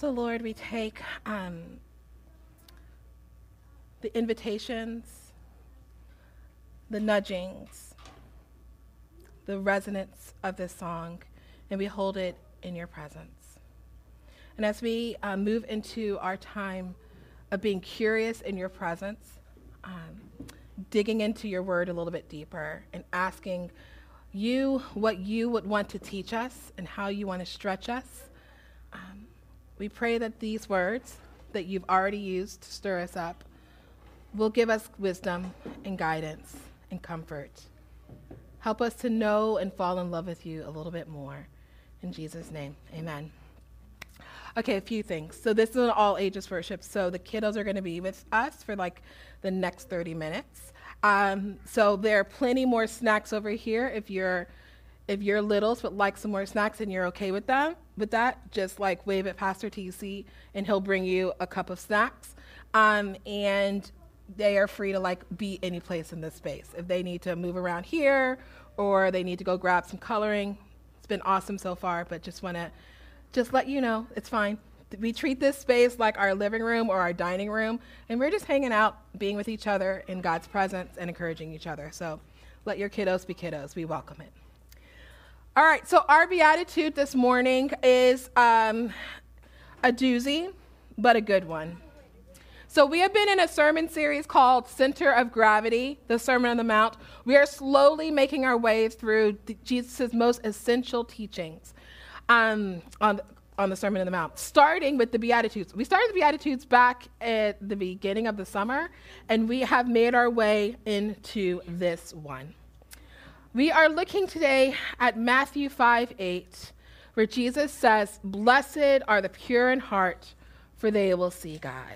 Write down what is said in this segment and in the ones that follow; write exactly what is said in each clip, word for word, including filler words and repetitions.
So, Lord, we take um, the invitations, the nudgings, the resonance of this song, and we hold it in your presence. And as we uh, move into our time of being curious in your presence, um, digging into your word a little bit deeper and asking you what you would want to teach us and how you want to stretch us, um, we pray that these words that you've already used to stir us up will give us wisdom and guidance and comfort. Help us to know and fall in love with you a little bit more. In Jesus' name, amen. Okay, a few things. So this is an all ages worship. So the kiddos are going to be with us for like the next thirty minutes. Um, so there are plenty more snacks over here. If you're if you're littles but like some more snacks and you're okay with them, with that, just like wave at Pastor T C and he'll bring you a cup of snacks. Um, and they are free to like be any place in this space. If they need to move around here or they need to go grab some coloring, it's been awesome so far, but just want to just let you know, it's fine. We treat this space like our living room or our dining room, and we're just hanging out, being with each other in God's presence and encouraging each other. So let your kiddos be kiddos. We welcome it. All right, so our beatitude this morning is um, a doozy, but a good one. So we have been in a sermon series called Center of Gravity, the Sermon on the Mount. We are slowly making our way through Jesus' most essential teachings um, on, on the Sermon on the Mount, starting with the Beatitudes. We started the Beatitudes back at the beginning of the summer, and we have made our way into this one. We are looking today at Matthew five eight, where Jesus says, "Blessed are the pure in heart, for they will see God."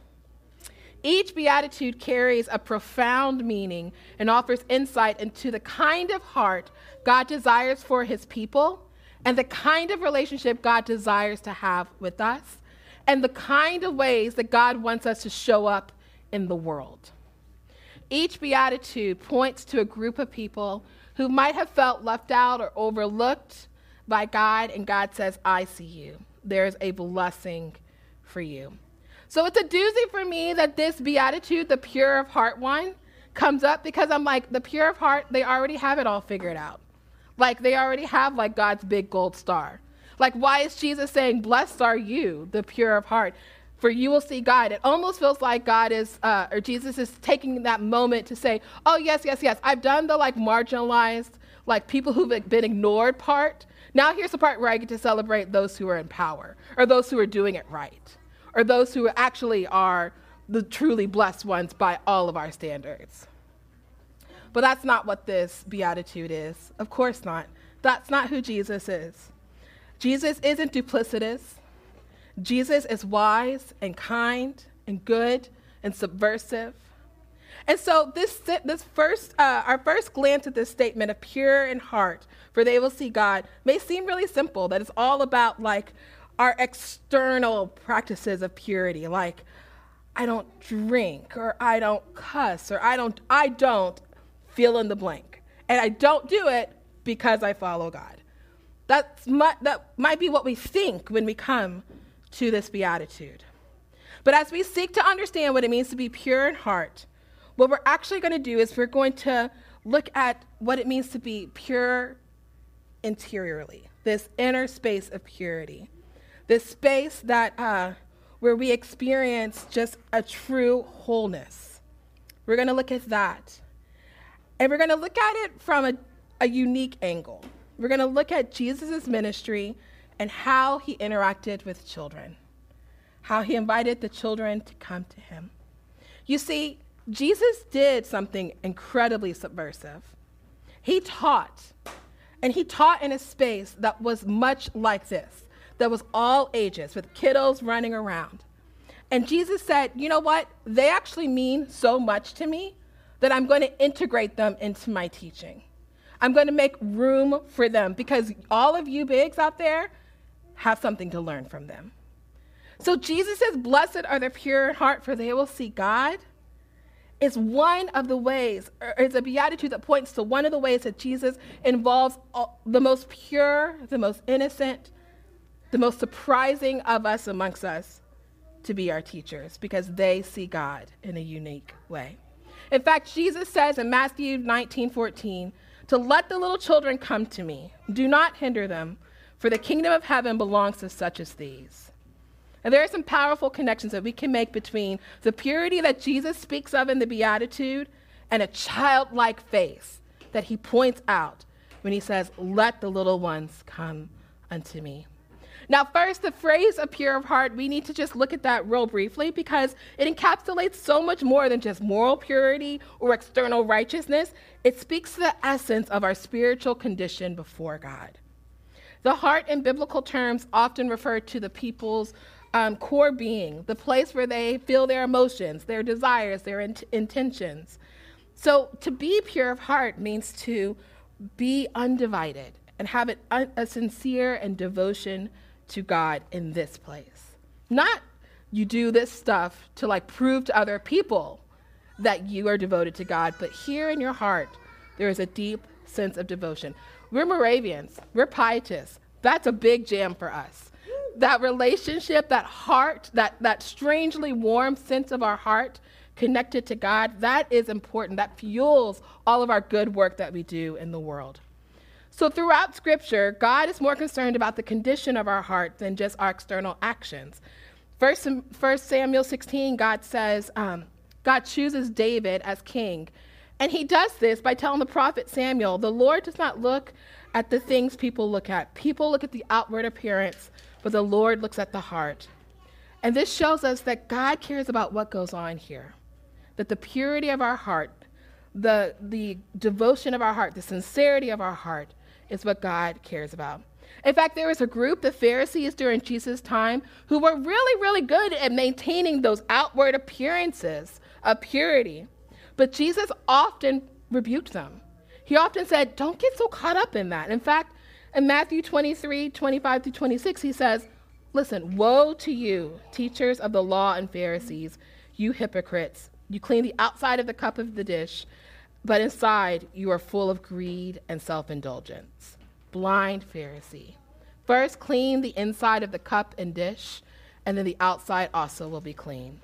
Each beatitude carries a profound meaning and offers insight into the kind of heart God desires for his people and the kind of relationship God desires to have with us and the kind of ways that God wants us to show up in the world. Each beatitude points to a group of people who might have felt left out or overlooked by God, and God says, "I see you. There's a blessing for you." So it's a doozy for me that this beatitude, the pure of heart one, comes up because I'm like, the pure of heart, they already have it all figured out. Like they already have like God's big gold star. Like why is Jesus saying, "Blessed are you, the pure of heart, for you will see God"? It almost feels like God is, uh, or Jesus is taking that moment to say, oh yes, yes, yes, I've done the like marginalized, like people who've been ignored part. Now here's the part where I get to celebrate those who are in power or those who are doing it right, or those who actually are the truly blessed ones by all of our standards. But that's not what this beatitude is. Of course not. That's not who Jesus is. Jesus isn't duplicitous. Jesus is wise and kind and good and subversive. And so this this first, uh, our first glance at this statement of pure in heart, for they will see God, may seem really simple, that it's all about like our external practices of purity, like I don't drink, or I don't cuss, or I don't, I don't fill in the blank. And I don't do it because I follow God. That's my, that might be what we think when we come to this beatitude. But as we seek to understand what it means to be pure in heart, what we're actually going to do is we're going to look at what it means to be pure interiorly, this inner space of purity. This space that uh, where we experience just a true wholeness. We're going to look at that. And we're going to look at it from a, a unique angle. We're going to look at Jesus' ministry and how he interacted with children, how he invited the children to come to him. You see, Jesus did something incredibly subversive. He taught, and he taught in a space that was much like this, that was all ages, with kiddos running around. And Jesus said, you know what? They actually mean so much to me that I'm going to integrate them into my teaching. I'm going to make room for them because all of you bigs out there have something to learn from them. So Jesus says, "Blessed are the pure in heart, for they will see God." Is one of the ways, or it's a beatitude that points to one of the ways that Jesus involves all, the most pure, the most innocent, the most surprising of us amongst us, to be our teachers because they see God in a unique way. In fact, Jesus says in Matthew nineteen fourteen, to let the little children come to me. Do not hinder them, for the kingdom of heaven belongs to such as these. And there are some powerful connections that we can make between the purity that Jesus speaks of in the Beatitude and a childlike faith that he points out when he says, let the little ones come unto me. Now, first, the phrase "a pure of heart," we need to just look at that real briefly because it encapsulates so much more than just moral purity or external righteousness. It speaks to the essence of our spiritual condition before God. The heart in biblical terms often refer to the people's um, core being, the place where they feel their emotions, their desires, their int- intentions. So to be pure of heart means to be undivided and have it un- a sincere and devotion to God in this place. Not you do this stuff to like prove to other people that you are devoted to God, but here in your heart, there is a deep sense of devotion. We're Moravians, we're pietists. That's a big jam for us. That relationship, that heart, that, that strangely warm sense of our heart connected to God, that is important. That fuels all of our good work that we do in the world. So throughout Scripture, God is more concerned about the condition of our heart than just our external actions. First, First Samuel sixteen, God says, um, God chooses David as king. And he does this by telling the prophet Samuel, the Lord does not look at the things people look at. People look at the outward appearance, but the Lord looks at the heart. And this shows us that God cares about what goes on here, that the purity of our heart, the, the devotion of our heart, the sincerity of our heart is what God cares about. In fact, there was a group, the Pharisees during Jesus' time, who were really, really good at maintaining those outward appearances of purity. But Jesus often rebuked them. He often said, don't get so caught up in that. In fact, in Matthew twenty-three, twenty-five through twenty-six, he says, listen, woe to you, teachers of the law and Pharisees, you hypocrites. You clean the outside of the cup of the dish, but inside you are full of greed and self-indulgence. Blind Pharisee. First clean the inside of the cup and dish, and then the outside also will be clean.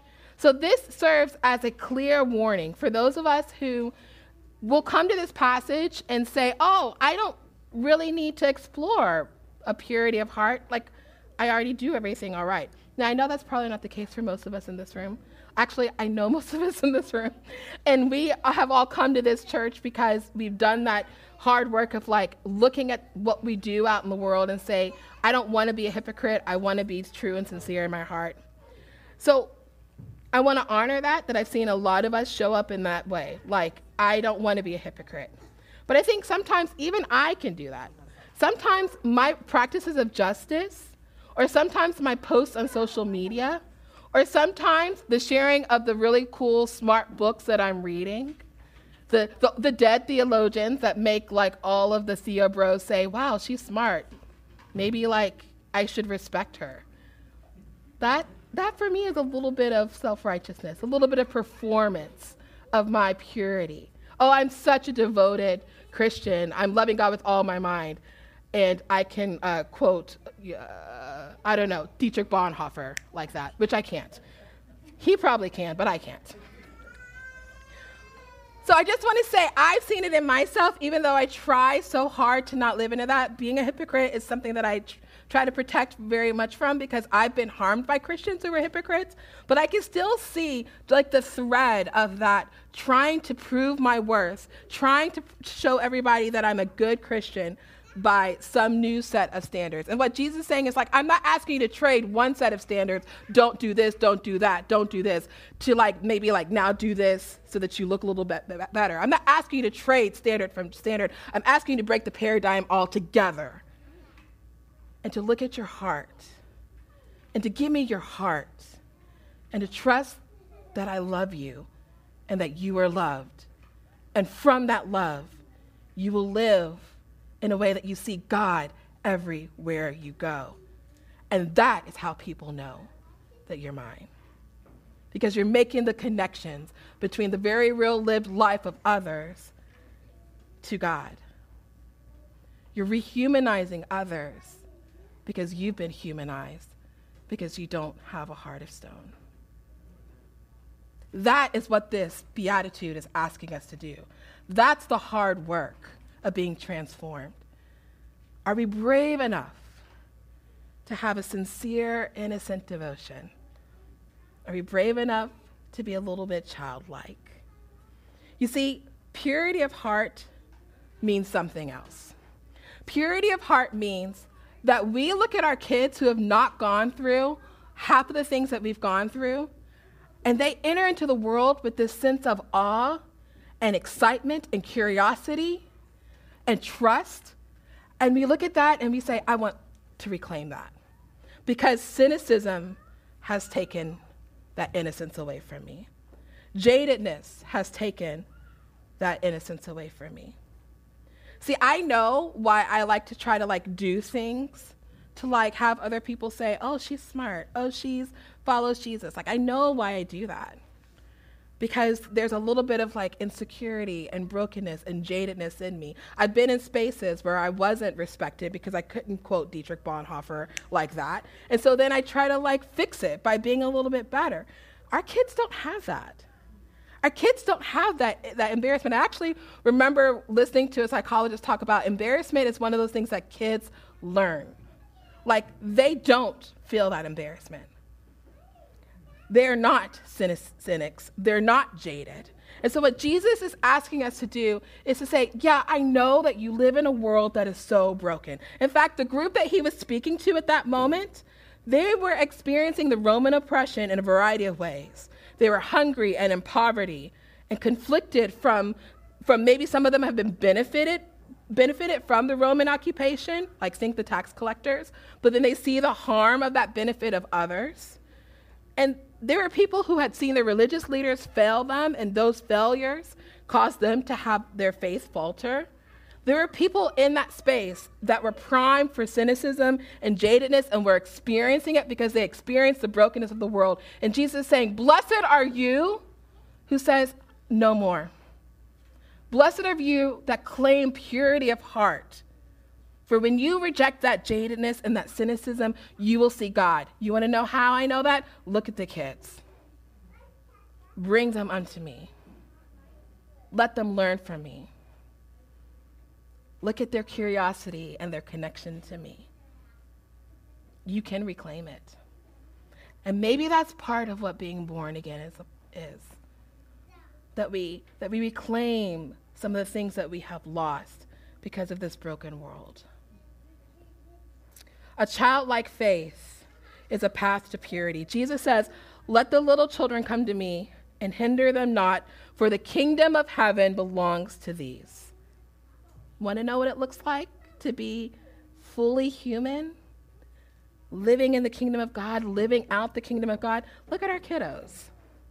So this serves as a clear warning for those of us who will come to this passage and say, oh, I don't really need to explore a purity of heart. Like, I already do everything all right. Now, I know that's probably not the case for most of us in this room. Actually, I know most of us in this room. And we have all come to this church because we've done that hard work of like looking at what we do out in the world and say, I don't want to be a hypocrite. I want to be true and sincere in my heart. So I want to honor that, that I've seen a lot of us show up in that way. Like, I don't want to be a hypocrite. But I think sometimes even I can do that. Sometimes my practices of justice, or sometimes my posts on social media, or sometimes the sharing of the really cool, smart books that I'm reading, the, the, the dead theologians that make like all of the Theo bros say, wow, she's smart. Maybe like I should respect her. That, that for me is a little bit of self-righteousness, a little bit of performance of my purity. Oh, I'm such a devoted Christian. I'm loving God with all my mind. And I can uh, quote, uh, I don't know, Dietrich Bonhoeffer like that, which I can't. He probably can, but I can't. So I just want to say I've seen it in myself, even though I try so hard to not live into that. Being a hypocrite is something that I tr- try to protect very much from because I've been harmed by Christians who were hypocrites. But I can still see like the thread of that, trying to prove my worth, trying to show everybody that I'm a good Christian by some new set of standards. And what Jesus is saying is like, I'm not asking you to trade one set of standards, don't do this, don't do that, don't do this, to like maybe like now do this so that you look a little bit better. I'm not asking you to trade standard from standard. I'm asking you to break the paradigm altogether and to look at your heart and to give me your heart and to trust that I love you and that you are loved. And from that love, you will live in a way that you see God everywhere you go. And that is how people know that you're mine. Because you're making the connections between the very real lived life of others to God. You're rehumanizing others because you've been humanized, because you don't have a heart of stone. That is what this beatitude is asking us to do. That's the hard work of being transformed. Are we brave enough to have a sincere, innocent devotion? Are we brave enough to be a little bit childlike? You see, purity of heart means something else. Purity of heart means that we look at our kids who have not gone through half of the things that we've gone through, and they enter into the world with this sense of awe and excitement and curiosity and trust. And we look at that and we say, I want to reclaim that. Because cynicism has taken that innocence away from me. Jadedness has taken that innocence away from me. See, I know why I like to try to like do things to like have other people say, oh, she's smart. Oh, she's follows Jesus. Like, I know why I do that. Because there's a little bit of like insecurity and brokenness and jadedness in me. I've been in spaces where I wasn't respected because I couldn't quote Dietrich Bonhoeffer like that. And so then I try to like fix it by being a little bit better. Our kids don't have that. Our kids don't have that, that embarrassment. I actually remember listening to a psychologist talk about embarrassment is one of those things that kids learn. Like, they don't feel that embarrassment. They're not cynics. They're not jaded. And so what Jesus is asking us to do is to say, yeah, I know that you live in a world that is so broken. In fact, the group that he was speaking to at that moment, they were experiencing the Roman oppression in a variety of ways. They were hungry and in poverty and conflicted from, from maybe some of them have been benefited, benefited from the Roman occupation, like think the tax collectors, but then they see the harm of that benefit of others. And there were people who had seen their religious leaders fail them, and those failures caused them to have their faith falter. There were people in that space that were primed for cynicism and jadedness and were experiencing it because they experienced the brokenness of the world. And Jesus is saying, blessed are you who says, no more. Blessed are you that claim purity of heart. For when you reject that jadedness and that cynicism, you will see God. You want to know how I know that? Look at the kids. Bring them unto me. Let them learn from me. Look at their curiosity and their connection to me. You can reclaim it. And maybe that's part of what being born again is, is. That we, that we reclaim some of the things that we have lost because of this broken world. A childlike faith is a path to purity. Jesus says, let the little children come to me and hinder them not, for the kingdom of heaven belongs to these. Want to know what it looks like to be fully human? Living in the kingdom of God, living out the kingdom of God? Look at our kiddos.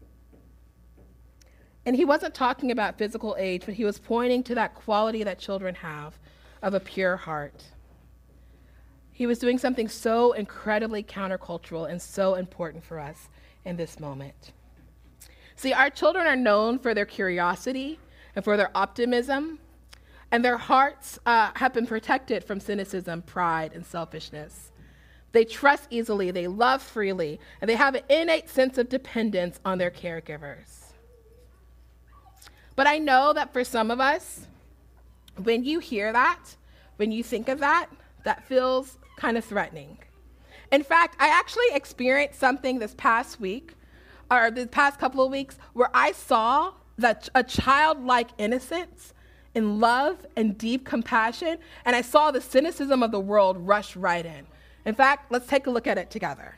And he wasn't talking about physical age, but he was pointing to that quality that children have of a pure heart. He was doing something so incredibly countercultural and so important for us in this moment. See, our children are known for their curiosity and for their optimism, and their hearts uh, have been protected from cynicism, pride, and selfishness. They trust easily, they love freely, and they have an innate sense of dependence on their caregivers. But I know that for some of us, when you hear that, when you think of that, that feels kind of threatening. In fact, I actually experienced something this past week, or the past couple of weeks, where I saw that a childlike innocence in love and deep compassion, and I saw the cynicism of the world rush right in. In fact, let's take a look at it together.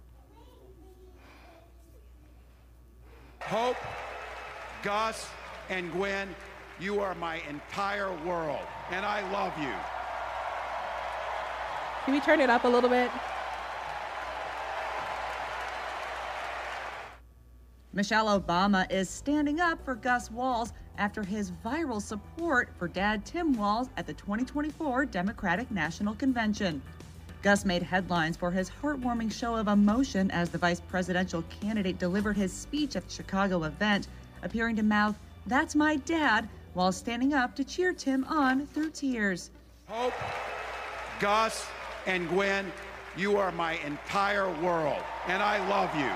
Hope, Gus, and Gwen, you are my entire world, and I love you. Can we turn it up a little bit? Michelle Obama is standing up for Gus Walz after his viral support for Dad Tim Walz at the twenty twenty-four Democratic National Convention. Gus made headlines for his heartwarming show of emotion as the vice presidential candidate delivered his speech at the Chicago event, appearing to mouth, "That's my dad," while standing up to cheer Tim on through tears. Hope, Gus, and Gwen, you are my entire world, and I love you.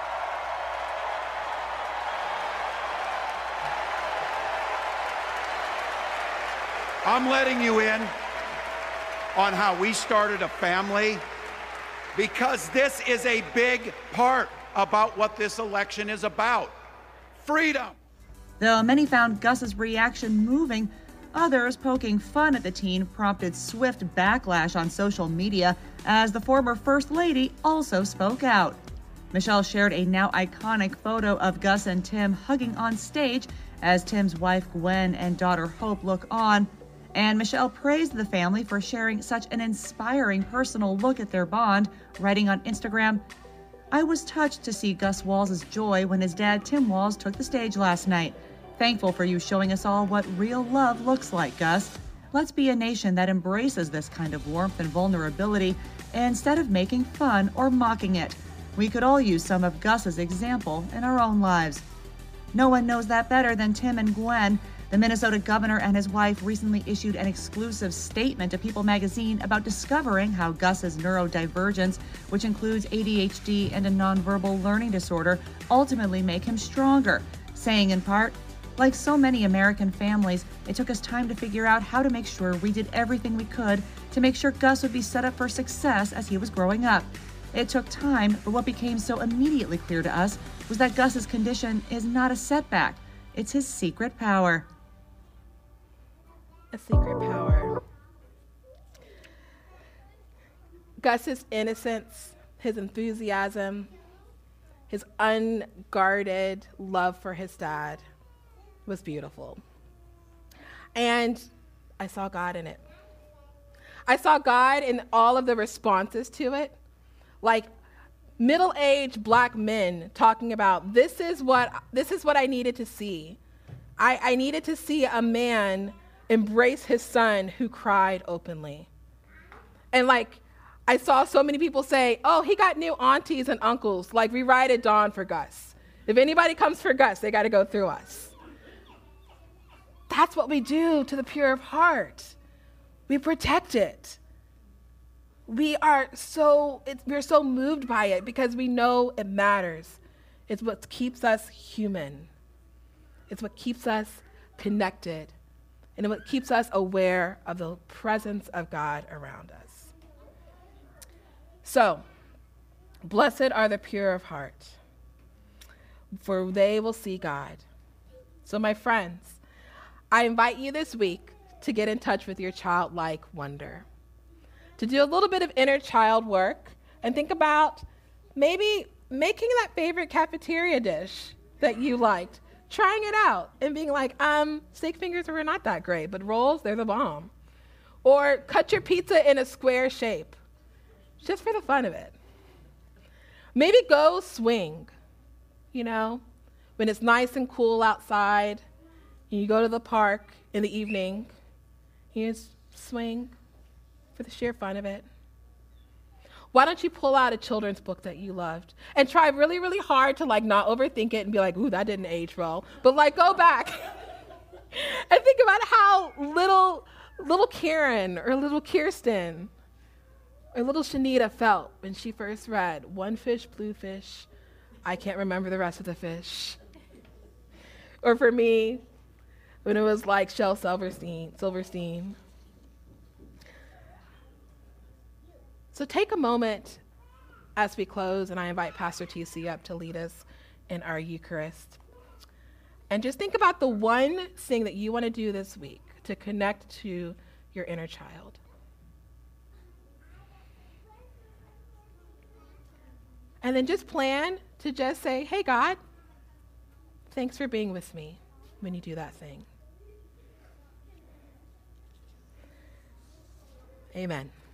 I'm letting you in on how we started a family, because this is a big part about what this election is about. Freedom. Though many found Gus's reaction moving, others poking fun at the teen prompted swift backlash on social media as the former First Lady also spoke out. Michelle shared a now iconic photo of Gus and Tim hugging on stage as Tim's wife Gwen and daughter Hope look on. And Michelle praised the family for sharing such an inspiring personal look at their bond, writing on Instagram, "I was touched to see Gus Walls' joy when his dad Tim Walls took the stage last night. Thankful for you showing us all what real love looks like, Gus. Let's be a nation that embraces this kind of warmth and vulnerability instead of making fun or mocking it. We could all use some of Gus's example in our own lives." No one knows that better than Tim and Gwen. The Minnesota governor and his wife recently issued an exclusive statement to People magazine about discovering how Gus's neurodivergence, which includes A D H D and a nonverbal learning disorder, ultimately make him stronger, saying in part, "Like so many American families, it took us time to figure out how to make sure we did everything we could to make sure Gus would be set up for success as he was growing up. It took time, but what became so immediately clear to us was that Gus's condition is not a setback. It's his secret power." A secret power. Gus's innocence, his enthusiasm, his unguarded love for his dad was beautiful. And I saw God in it. I saw God in all of the responses to it, like middle-aged black men talking about, this is what this is what I needed to see. I, I needed to see a man embrace his son who cried openly. And like, I saw so many people say, oh, he got new aunties and uncles, like we ride at dawn for Gus. If anybody comes for Gus, they got to go through us. That's what we do to the pure of heart. We protect it. We are so, it's, we're so moved by it because we know it matters. It's what keeps us human. It's what keeps us connected. And what keeps us aware of the presence of God around us. So, blessed are the pure of heart, for they will see God. So my friends, I invite you this week to get in touch with your childlike wonder, to do a little bit of inner child work and think about maybe making that favorite cafeteria dish that you liked, trying it out and being like, um, steak fingers were not that great, but rolls, they're the bomb. Or cut your pizza in a square shape, just for the fun of it. Maybe go swing, you know, when it's nice and cool outside, and you go to the park in the evening, you just swing for the sheer fun of it. Why don't you pull out a children's book that you loved and try really, really hard to like not overthink it and be like, ooh, that didn't age well. But like go back and think about how little, little Karen or little Kirsten or little Shanita felt when she first read One Fish, Blue Fish. I can't remember the rest of the fish. Or for me, when it was like Shel Silverstein, Silverstein. So take a moment as we close, and I invite Pastor T C up to lead us in our Eucharist. And just think about the one thing that you want to do this week to connect to your inner child. And then just plan to just say, hey, God, thanks for being with me when you do that thing. Amen.